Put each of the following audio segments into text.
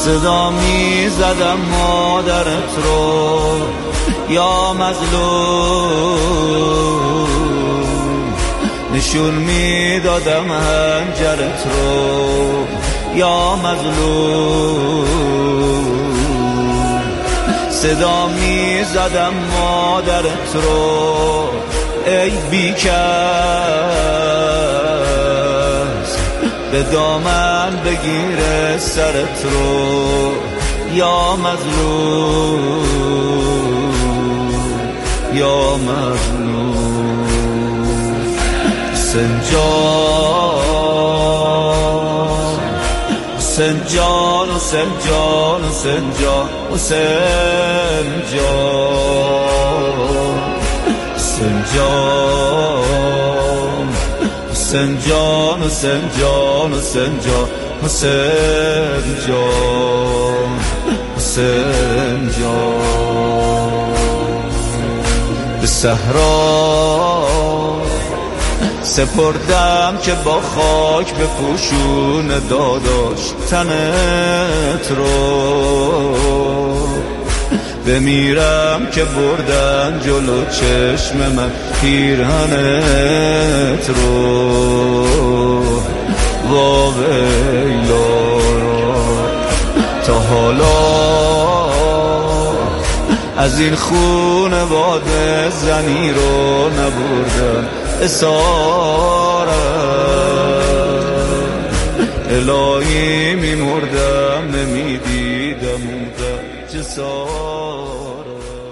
صدا می زدم مادرت رو یا مظلوم، نشون می دادم هنجرت رو یا مظلوم، صدا می زدم مادرت رو ای بیکس، به دامن بگیر سرت رو یا مظلوم، یا مظلوم. حسین جان، حسین جان، حسین جان، حسین جان، حسین جان، حسین جان، حسین جان، حسین جان، حسین جان، حسین جان، حسین جان. به صحرا سپردم که با خاک به پوشون داداش تنت رو، بمیرم که بردن جلو چشم من پیرهنت رو، وا ویلا تا حالا از این خونواده زنی رو نبردم اسارت، الهی میمردم نمیدیدم اون جسارت.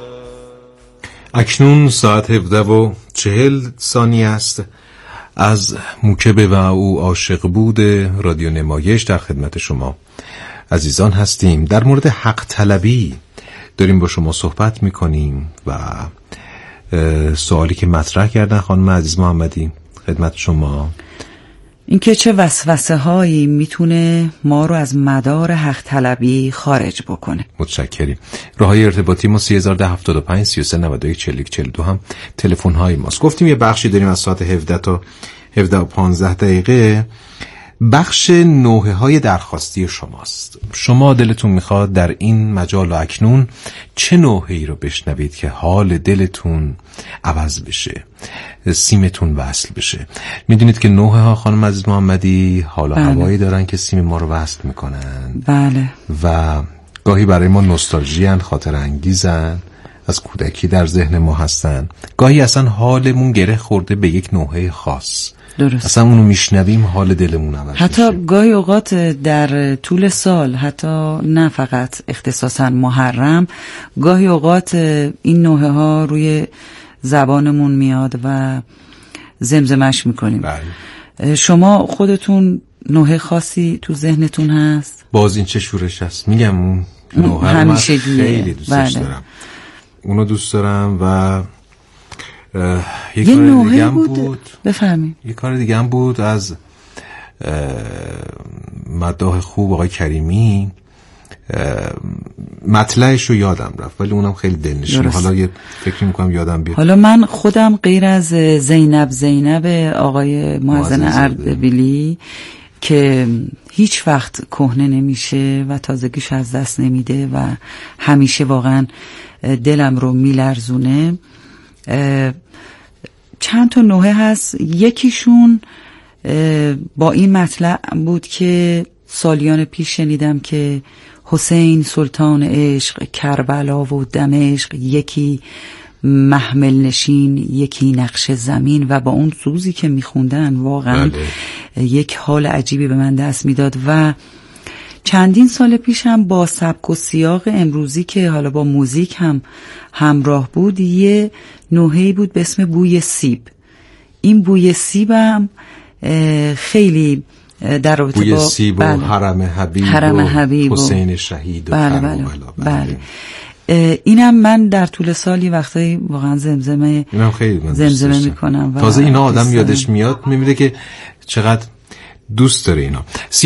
اکنون ساعت 17:40 است. از موکب و او عاشق بود رادیو نمایش در خدمت شما عزیزان هستیم. در مورد حق طلبی داریم با شما صحبت میکنیم و سوالی که مطرح کردن خانم عزیز محمدی خدمت شما، اینکه چه وسوسه هایی میتونه ما رو از مدار حق طلبی خارج بکنه. متشکریم. راههای ارتباطی ما 3075 33 91 41 42 هم تلفن های ماست. گفتیم یه بخشی داریم از ساعت 17 تا 17:15 بخش نوحه های درخواستی شماست. شما دلتون میخواد در این مجال و اکنون چه نوحه ای رو بشنوید که حال دلتون عوض بشه، سیمتون وصل بشه. میدونید که نوحه ها خانم عزیز محمدی حال و هوایی دارن که سیم ما رو وصل میکنن. بله. و گاهی برای ما نوستالژیان، خاطر انگیزن، از کودکی در ذهن ما هستن. گاهی اصلا حالمون گره خورده به یک نوحه خاص. درست. اصلا اونو میشنویم حال دلمون عوض میشه. حتی گاهی اوقات در طول سال، حتی نه فقط اختصاصا محرم، گاهی اوقات این نوحه ها روی زبانمون میاد و زمزمش میکنیم. بله. شما خودتون نوحه خاصی تو ذهنتون هست؟ باز این چه شورش هست. میگم اون نوحه رو من خیلی دوستش دارم. اونو دوست دارم و یه کار دیگه هم بود. بفهمید. یه کار دیگه هم بود از مداح خوب آقای کریمی، مطلعش رو یادم رفت ولی اونم خیلی دلنشینه. حالا یه فکر میکنم یادم بیاد. حالا من خودم غیر از زینب آقای محسن اردبیلی که هیچ وقت کهنه نمیشه و تازگیش از دست نمیده و همیشه واقعا دلم رو میلرزونه، چند تا نوحه هست. یکیشون با این مطلع بود که سالیان پیش شنیدم که حسین سلطان عشق، کربلا و دمشق، یکی محمل نشین یکی نقش زمین، و با اون سوزی که میخوندن واقعا یک حال عجیبی به من دست میداد. و چندین سال پیش هم با سبک و سیاق امروزی که حالا با موزیک هم همراه بود، یه نوحه‌ای بود به اسم بوی سیب. این بوی سیب هم خیلی در رابطه بوی با سیب و حرم حبیب و حسین شهید و بله. اینم من در طول سالی وقتایی واقعا زمزمه میکنم. تازه اینا آدم یادش میاد، میبینه که چقدر دوست داره اینا.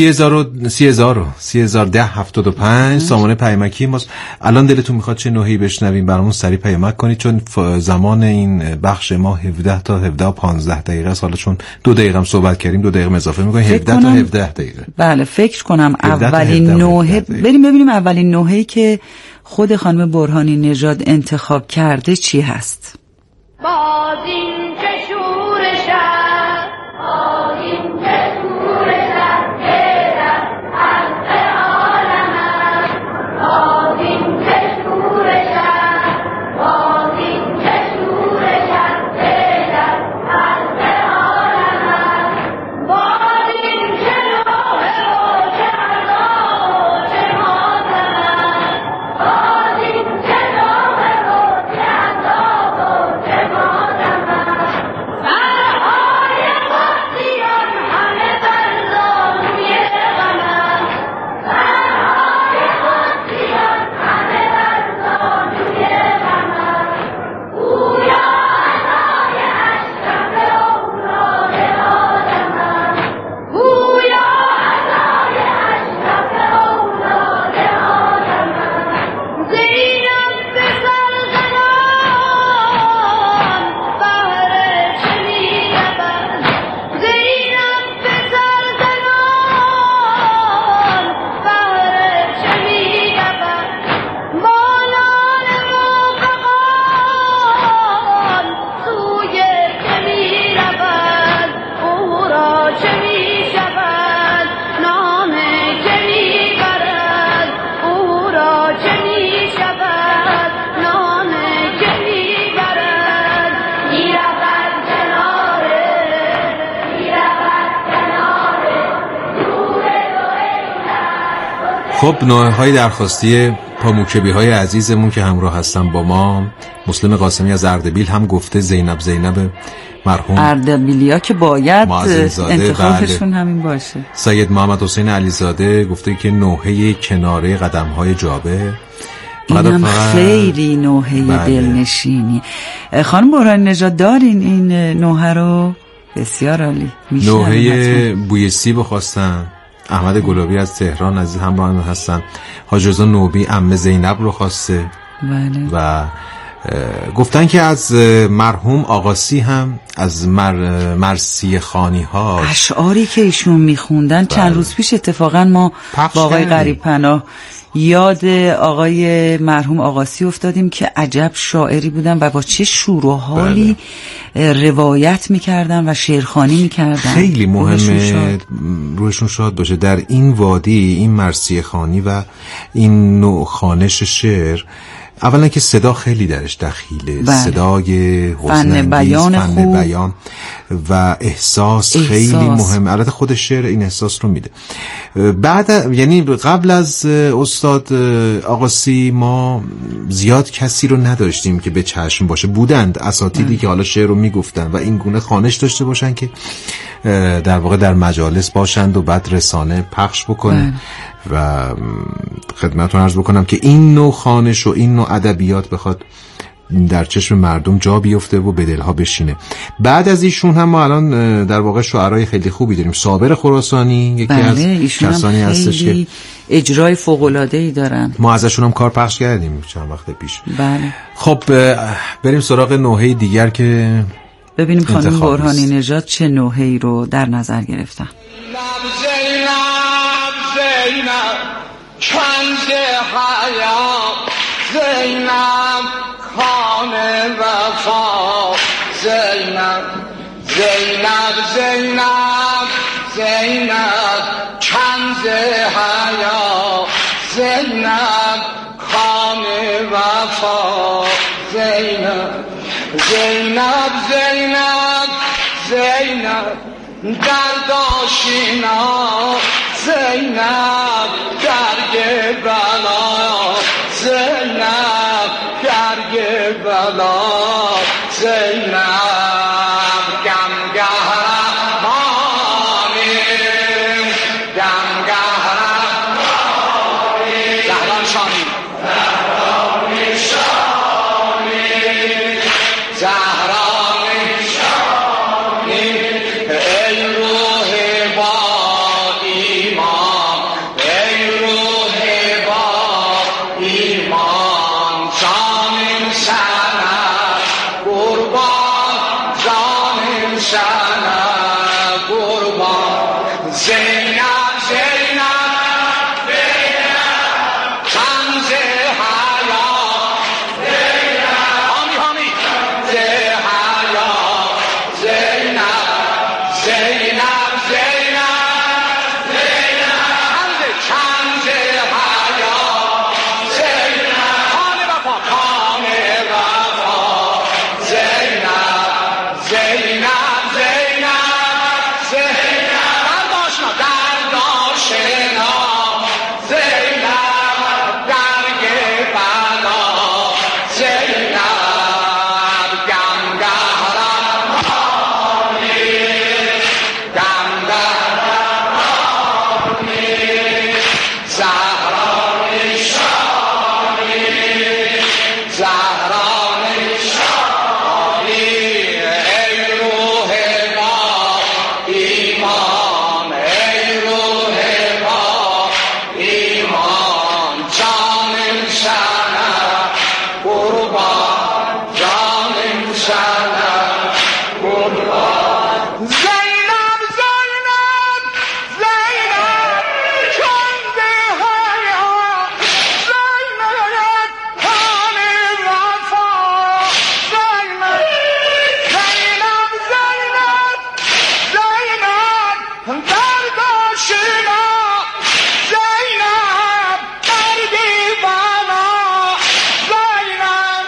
3010 سامانه پیامکی ماست. الان دلتون میخواد چه نوحه‌ای بشنویم برامون سریع پیامک کنید، چون زمان این بخش ما 17 تا 17 و 15 دقیقه است. حالا چون 2 دقیقه هم صحبت کردیم 2 دقیقه اضافه می‌کنیم 17 تا 17 دقیقه. بله فکر کنم اولین نوحه بریم ببینیم اولین نوحه‌ای که خود خانم برهانی نژاد انتخاب کرده چی هست. باز این که شورش است، باز این که شورش است، غیرت حق عالم است. باز این که شورش است، باز این که شورش است، غیرت حق عالم است. باز این که نوحه و چه عذاب و چه ماتم است. باز این که نوحه و چه عذاب و چه ماتم است. سرهای قاسیان همه بر زانوی غم است. سرهای قاسیان همه بر زانوی غم است. گویا عصای اشرف اولاد آدم است. گویا عصای اشرف اولاد آدم است. زینب به سرزنان بهر چه می‌رود؟ زینب به سرزنان بهر چه می‌رود؟ مالان موفقان سوی که می‌رود؟ او را چه می‌شود؟ نامه که می‌برد او را چه می‌شود؟ نامه که می‌برد می‌رود کناره، می‌رود کناره نور خب نوحه‌های درخواستی پاموکبی‌های عزیزمون که همراه هستن با ما، مسلم قاسمی از اردبیل هم گفته زینب مرحوم اردبیلیا که باید معززاده، انتخابشون همین باشه. سید محمد حسین علیزاده گفته که نوحه کناره قدم‌های جابه. اینم خیلی نوحه دلنشینی. خانم برهانی نژاد دارین این نوحه رو؟ بسیار عالی. نوحه بوی سیب خواستن. احمد گلابی از تهران عزیز همراه هستن. حاج رضا نوبی عمه زینب رو خواسته. بله. و گفتن که از مرحوم آقاسی هم از مرثیه خوانی ها اشعاری که ایشون میخوندن چند روز پیش اتفاقا ما با آقای غریب پناه یاد آقای مرحوم آقاسی افتادیم که عجب شاعری بودن و با چه شور و حالی روایت میکردن و شعرخوانی میکردن. خیلی مهمه روحشون شاد باشه. در این وادی این مرثیه خوانی و این نوع خوانش شعر، اولا که صدا خیلی درش دخیله. بله. صدای حسن‌انگیز، فن بیان و احساس خیلی مهم. البته خود شعر این احساس رو میده. بعد یعنی قبل از استاد آقاسی ما زیاد کسی رو نداشتیم که به چشم باشه. بودند اساتیدی که حالا شعر رو میگفتن و این گونه خوانش داشته باشن که در واقع در مجالس باشند و بعد رسانه پخش بکنن. و خدمتتون عرض بکنم که این نوع خوانش و این نوع ادبیات بخواد در چشم مردم جا بیفته و به دلها بشینه. بعد از ایشون هم ما الان در واقع شاعرای خیلی خوبی داریم. صابر خراسانی یکی از کسانی هستش که اجرای فوق‌العاده‌ای دارن. ما ازشون هم کار پخش کردیم چند وقت پیش. بله. خب بریم سراغ نوحه دیگر که ببینیم خانم برهانی نژاد چه نوحه‌ای رو در نظر گرفتن. زینب کنز حیات، زینب خان وفا، زینب زینب زینب زینب کنز حیات، زینب خان وفا، زینب زینب زینب زینب درداشینا، زینب درگ بلا، زینب درگ بلا، زینب گمگهرمانی، گمگهرمانی، زهران شانی، زهران شانی، زهران شانی، ای روح با آشنا زینب درگ بلا زینب گمگهرمانی گمگهرمانی زهران شانی زهران شانی ای روح ما ایمان ای روح ما ایمان جانم شنم قربان جانم شنم قربان زینب زینب زینب چنده هیا زینب هانی وفا زینب زینب زینب زینب درد آشنا زینب دردی بلا زینب.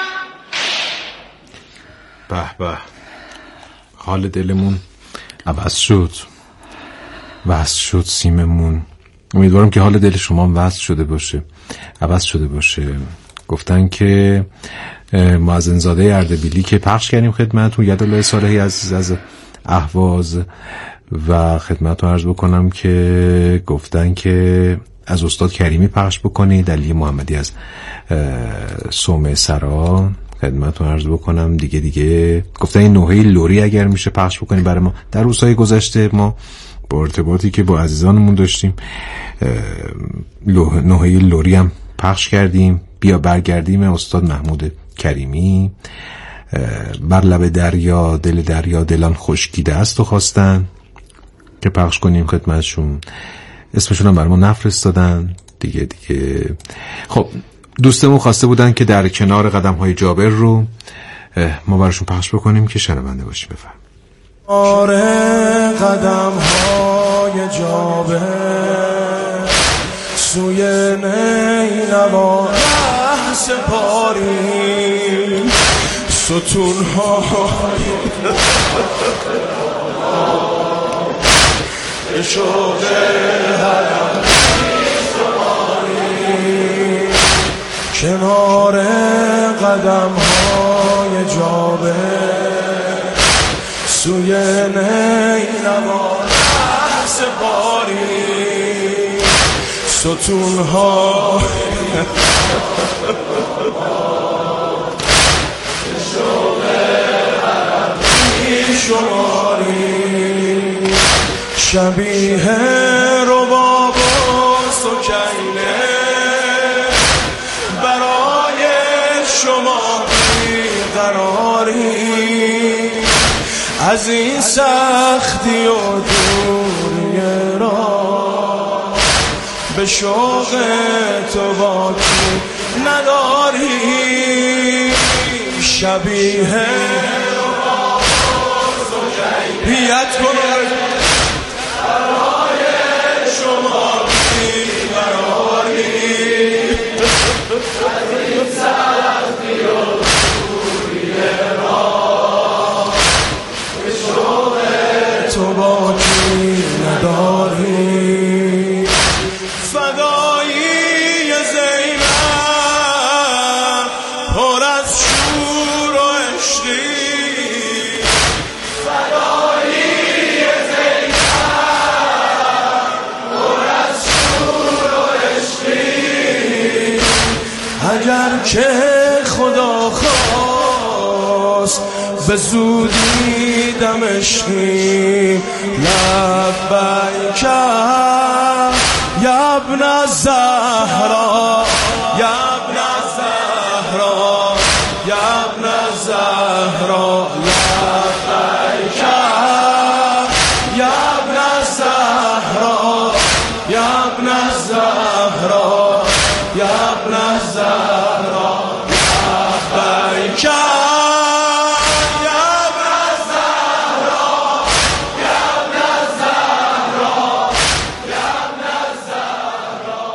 به به، حال دلمون عوض شد، وصل شد سیممون. امیدوارم که حال دل شما وصل شده باشه، عوض شده باشه. گفتن که مازنزاده اردبیلی که پخش کردیم خدمتتون، یدالله صالحی از اهواز، و خدمتتون عرض بکنم که گفتن که از استاد کریمی پخش بکنید، علی محمدی از صومعه سرا. خدمتتون عرض بکنم دیگه گفتن این نوحه لوری اگر میشه پخش بکنید برای ما. در روزهای گذشته ما با ارتباطی که با عزیزانمون داشتیم نوحه لوری هم پخش کردیم. بیا برگردیم استاد محمود کریمی. بر لب دریا دل دریا دلان خشکیده است و خواستن که پخش کنیم خدمتشون. اسمشون هم بر ما نفرستادن دیگه. خب دوستمون خواسته بودن که در کنار قدم های جابر رو ما براشون پخش بکنیم که شنونده باشیم. بفرم. آره قدم های جابر سوی نینوا ره سپاری ستون های شوق حرم کنار قدم های جابر سوی نینوا ره سپاری ستون ها شماری شبیه رباب و سکینه برای شما بیقراری از این سختی و دوری را به شوق تو باکی نداری شبیه بیت کنه برای شما بیقراری از این سختی و دوری را به شوق تو باکی نداری فدایی زینب پر از شور و عشقی اگر که خدا خواست به زودی دمشقی لبیک یا ابن الزهرا یا ابن الزهرا یا ابن الزهرا لبیک یا ابن الزهرا یا ابن الزهرا یا ابن الزهرا لبیک یا ابن الزهرا یا ابن الزهرا یا ابن الزهرا.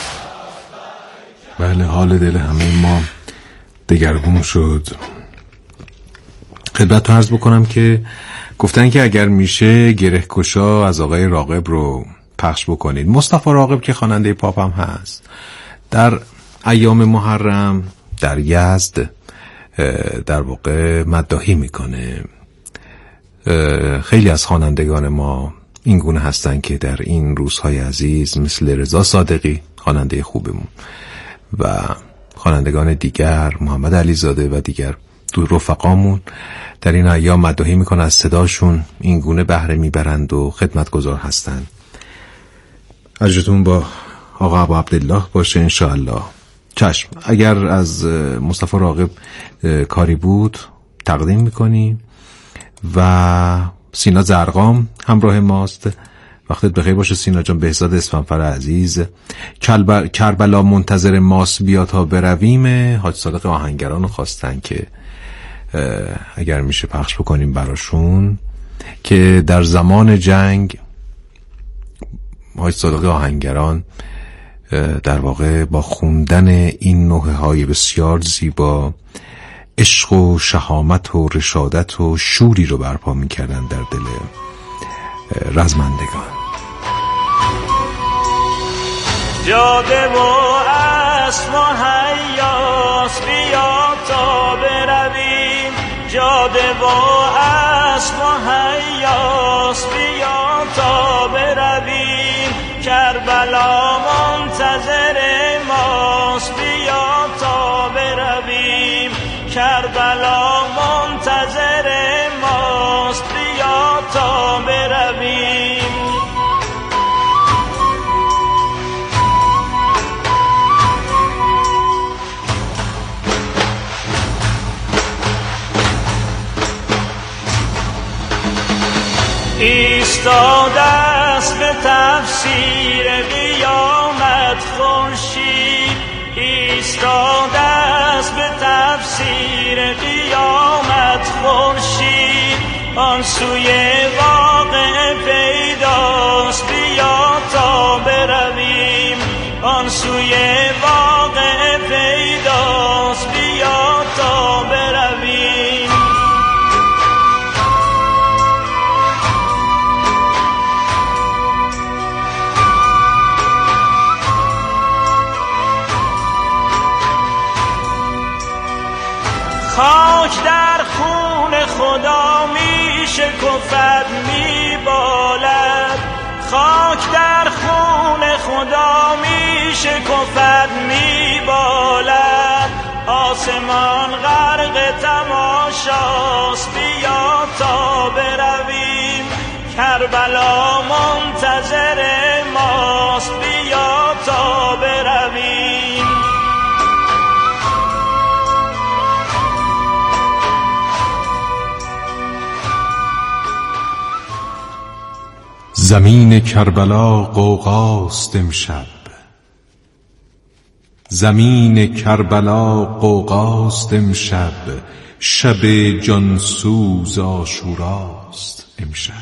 بله، حال دل همه ما دگرگون شد. خدمتتون عرض بکنم که گفتن که اگر میشه گره‌گشا از آقای راغب رو پخش بکنید. مصطفی راغب که خواننده پاپ هم هست، در ایام محرم در یزد در واقع مداحی میکنه. خیلی از خوانندگان ما این گونه هستن که در این روزهای عزیز مثل رضا صادقی خواننده خوبمون و خوانندگان دیگر، محمد علیزاده و دیگر دو رفقامون در این ایام مداحی میکنن، از صداشون این گونه بهره میبرند و خدمتگزار هستن. اجرتون با آقا ابو عبدالله باشه انشاءالله. چشم، اگر از مصطفی راغب کاری بود تقدیم میکنیم و سینا زرقام همراه ماست. وقتت بخیر باشه سینا جان. بهزاد اسفندفر عزیز، کربلا منتظر ماست بیا تا برویم، حاج صادق آهنگران رو خواستن که اگر میشه پخش بکنیم براشون، که در زمان جنگ حاج صادق آهنگران در واقع با خوندن این نوحه های بسیار زیبا عشق و شهامت و رشادت و شوری رو برپا میکردن در دل رزمندگان. جاده و اسب و حیاس بیا تا برویم، جاده و اسب و حیاس بیا تا برویم، کربلا منتظر ماست بیا تا برویم، کربلا منتظر ماست بیا تا برویم. ایستاده است به تفسیر قیامت خورشید، ایستاده است به تفسیر قیامت خورشید، آن سوی واقع پیداست بیا تا برویم، آن سوی واقع پیداست بیا تا برویم. خاک در خون خدا می شکفد می بالد، خاک در خون خدا می شکفد می بالد، آسمان غرق تماشاست بیا تا برویم، کربلا منتظر ماست بیا تا برویم. زمین کربلا غوغاست امشب، زمین کربلا غوغاست امشب، شب جانسوز عاشوراست امشب.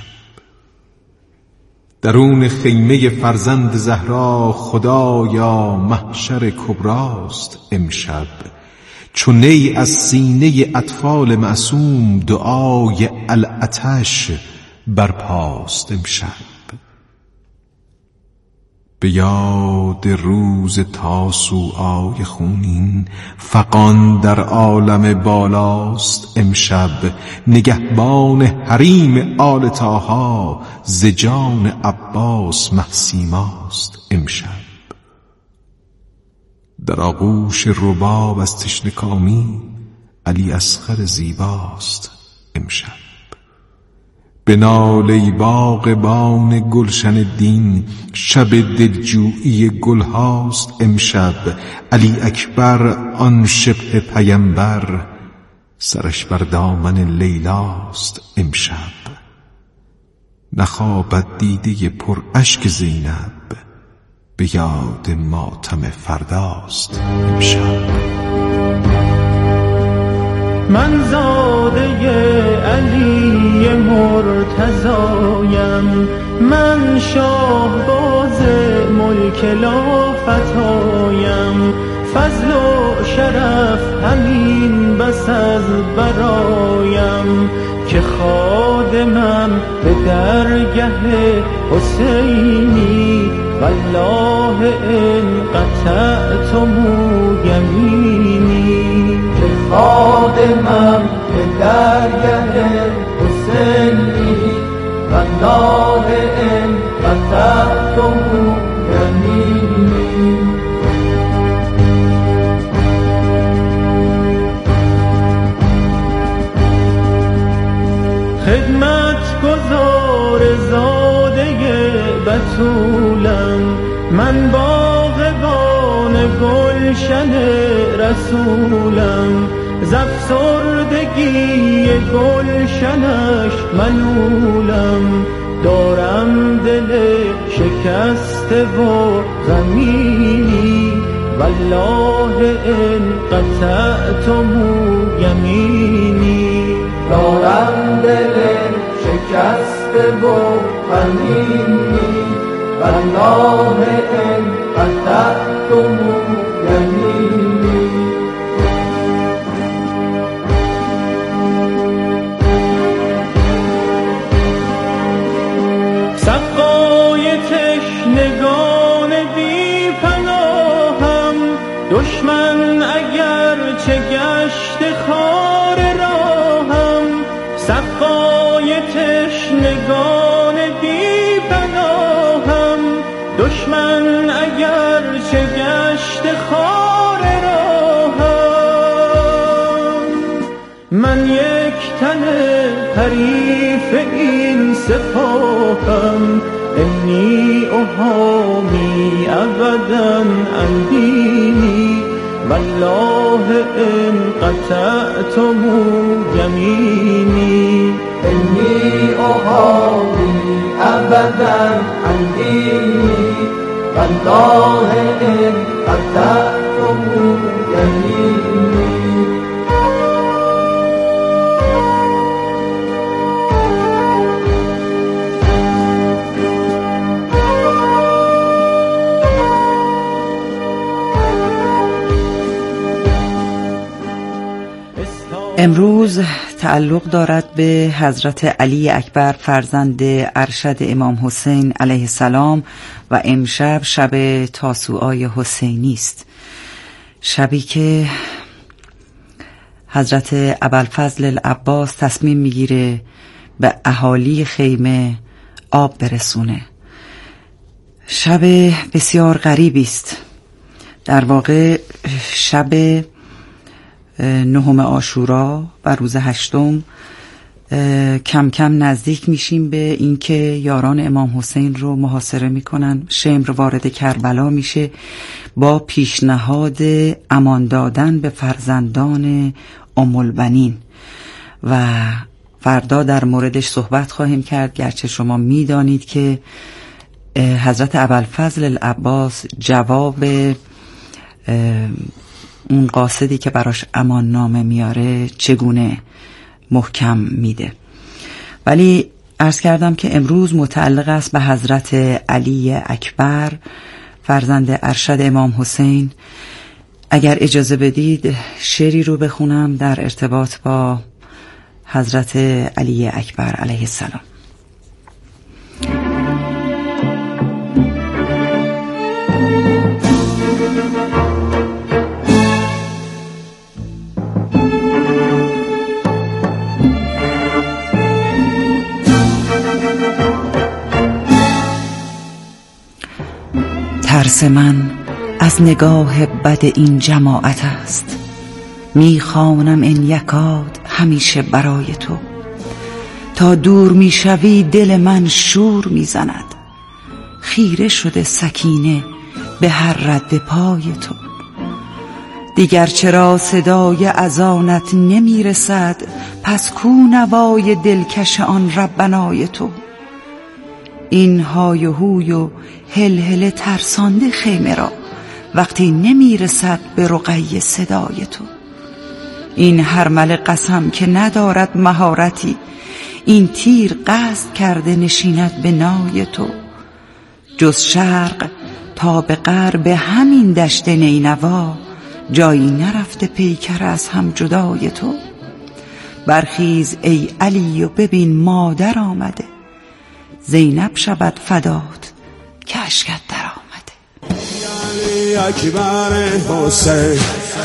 درون خیمه فرزند زهرا خدایا محشر کبراست امشب، چون نی از سینه اطفال معصوم دعای العطش برپاست امشب. به یاد روز تاسوعای خونین فغان در عالم بالاست امشب، نگهبان حریم آل طاها ز جان عباس محسیماست امشب. در آغوش رباب از تشنه کامی علی اصغر زیباست امشب. به ناله باغبان گلشن دین شب دلجویی گلهاست امشب، علی اکبر آن شبه پیمبر سرش بر دامن لیلاست امشب. نخوابد دیده پر اشک زینب به یاد ماتم فرداست امشب. من زاده علی مرتضایم، من شاهباز ملک لافتایم، فضل و شرف همین بس از برایم، که خادمم به درگه حسینی والله ان قطعتم یمینی که خادمم به درگه حسینی والله ان قطعتم یمینی. خدمت گزار زاده بتولم، من باغبان گلشن رسولم، زفسردگی گلشنش ملولم، دارم دل شکسته و غمینی والله ان قطعتم یمینی. دارم دل شکسته و غمینی والله ان قطعتم یمینی. سقای تشنگان بی پناهم، دشمن اگر چه گشت خار راهم، سقای تشنگان بی پناهم، دشمن اگر چه گشت خار راهم. من یک تن حریف این سپاهم، انی احامی ابدا عن دینی والله ان قطعتم یمینی. انی احامی ابدا عن دینی والله ان قطعتم یمینی. امروز تعلق دارد به حضرت علی اکبر فرزند ارشد امام حسین علیه السلام و امشب شب تاسوعای حسینی است، شبی که حضرت ابوالفضل العباس تصمیم میگیره به اهالی خیمه آب برسونه. شب بسیار غریبی است، در واقع شب 9 عاشورا و روز 8 کم کم نزدیک میشیم به اینکه یاران امام حسین رو محاصره میکنن. شمر وارد کربلا میشه با پیشنهاد امان دادن به فرزندان ام البنین و فردا در موردش صحبت خواهیم کرد، گرچه شما میدانید که حضرت ابوالفضل العباس جواب اون قاصدی که براش امان نامه میاره چگونه محکم میده. ولی عرض کردم که امروز متعلق است به حضرت علی اکبر فرزند ارشد امام حسین. اگر اجازه بدید شعری رو بخونم در ارتباط با حضرت علی اکبر علیه السلام. ترس من از نگاه بد این جماعت است، میخوانم این یکاد همیشه برای تو، تا دور میشوی دل من شور میزند، خیره شده سکینه به هر رد پای تو. دیگر چرا صدای اذانت نمیرسد، پس کو نوای دلکش آن ربنای تو. این های و هوی و هلهله ترسانده خیمه را، وقتی نمیرسد به رقیه صدای تو. این هرمل قسم که ندارد مهارتی، این تیر قصد کرده نشیند به نای تو. جز شرق تا به غرب همین دشت نینوا، جایی نرفته پیکر از هم جدای تو. برخیز ای علی و ببین مادر آمده، زینب شود فدات که اشکت در آمده. اکبر حسین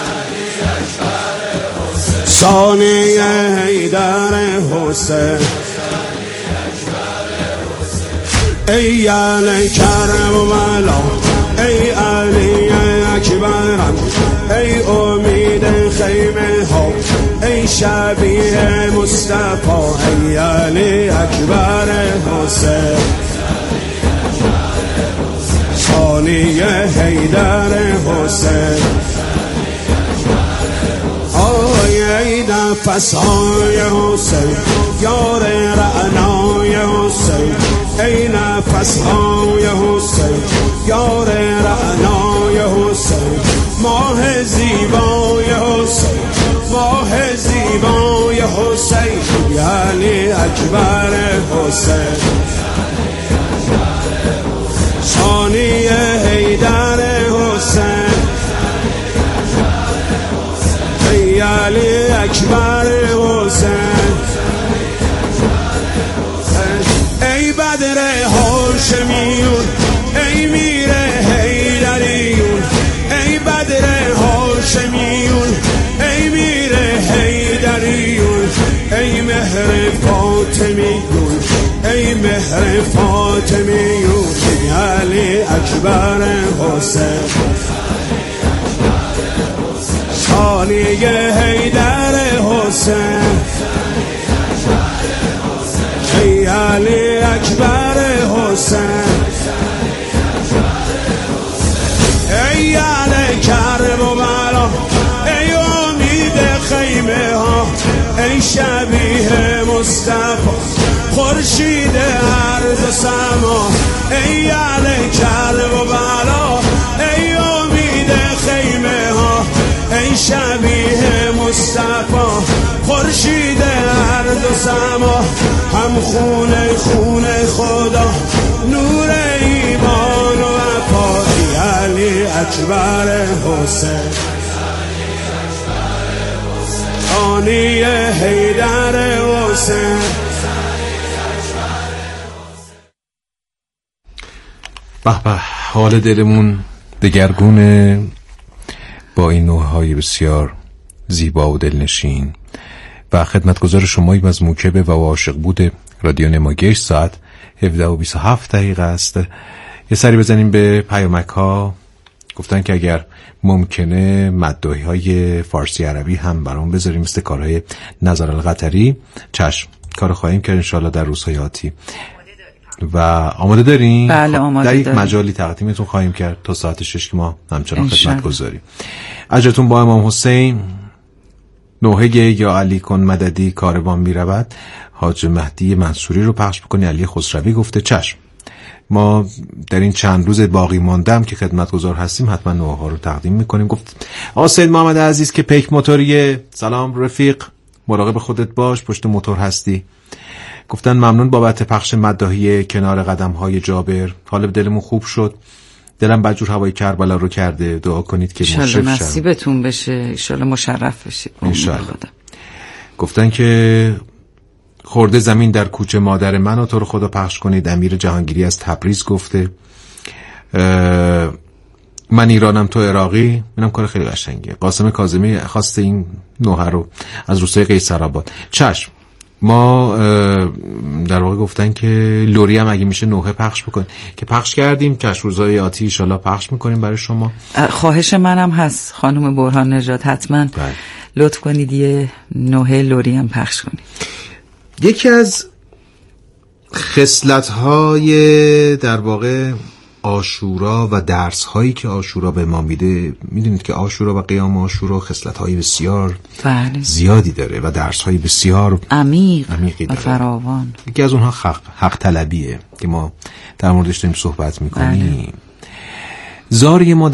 ثانی حیدر حسین ای علی کربلا ای علی اکبرم ای امید خیمه ها ای شبیه مصطفی ای علی اکبر حسین ثانی حیدر حسین ای نفس‌های حسین یار رعنای حسین ای نفس‌های حسین یار رعنای حسین ماه زیبای حسین ماه زیبای حسین یعنی اکبر حسین ثانی حیدر حسین ای علی اکبر حسین ای بدر هاشمیون ای میر حیدریون ای بدر هاشمیون ای میر حیدریون ای مهر فاطمیون ای مهر فاطمیون ای علی اکبر حسین ثانی حیدر حسین ای علی اکبر حسین ای علی کربلا ای امید خیمه ها ای شبیه مصطفی خورشید ارض و سما ای علی کربلا ای امید خیمه ها ای شبیه مصطفی خورشید ارض و سما هم خونه خونه خدا نور ایمان و وفا علی اکبر حسین ثانی حیدر حسین به به حال دلمون دگرگونه با این نوحه‌های بسیار زیبا و دلنشین و خدمتگزار شماییم از موکب و عاشق بود رادیو نماگیش. ساعت 17:27 است. یه سری بزنیم به پیامک ها. گفتن که اگر ممکنه مداحی های فارسی عربی هم برام بذاریم مثل کارهای نظر القطری. چشم، کار خواهیم کرد انشاءالله در روزهای آتی. و آماده دارین؟ بله آماده در یک داریم. مجالی تقدیمتون خواهیم کرد تا ساعت 6 که ما همچنان خدمت گذاریم. اجرتون با امام حسین. نوحه یا علی کن مددی کاروان می رود. حاج مهدی منصوری رو پخش بکنی. علی خسروی گفته چشم. ما در این چند روز باقی ماندم که خدمتگزار هستیم حتما نوحه ها رو تقدیم میکنیم. گفت آقا سید محمد عزیز که پیک موتوریه، سلام رفیق، مراقب خودت باش، پشت موتور هستی. گفتن ممنون بابت پخش مداحی کنار قدم های جابر، حال دلمون خوب شد، دلم بجور هوای کربلا رو کرده، دعا کنید که مشرف شم. انشالله نصیبتون بشه، انشالله مشرف بشید. انشالله. گفتن که خورده زمین در کوچه مادر من و تو رو خدا پخش کنید. امیر جهانگیری از تبریز گفته من ایرانم تو عراقی. اینم کار خیلی قشنگیه. قاسم کاظمی خواسته این نوحه رو از روستای قیصرآباد. چشم، ما در واقع گفتن که لوری هم اگه میشه نوحه پخش بکن که پخش کردیم. چشم روزهای آتی انشالله پخش میکنیم برای شما. خواهش منم هست خانم برهان نژاد، حتما لطف کنید یه نوحه لوری هم پخش کنید. یکی از خصلت‌های در واقع عاشورا و درس‌هایی که عاشورا به ما میده، میدونید که عاشورا و قیام عاشورا خصلت‌های بسیار زیادی داره و درس‌های بسیار عمیقی داره و فراوان. یکی از اونها حق طلبیه که ما در موردش داریم صحبت میکنیم. زاری ما